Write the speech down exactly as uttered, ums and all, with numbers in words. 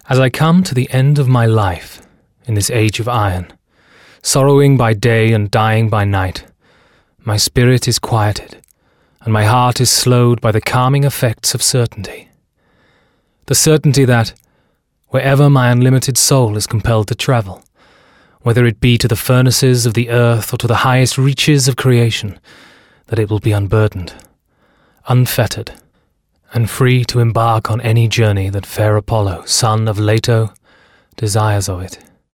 As I come to the end of my life in this age of iron, sorrowing by day and dying by night, my spirit is quieted, and my heart is slowed by the calming effects of certainty. The certainty that, wherever my unlimited soul is compelled to travel, whether it be to the furnaces of the earth or to the highest reaches of creation, that it will be unburdened, unfettered, and free to embark on any journey that fair Apollo, son of Leto, desires of it.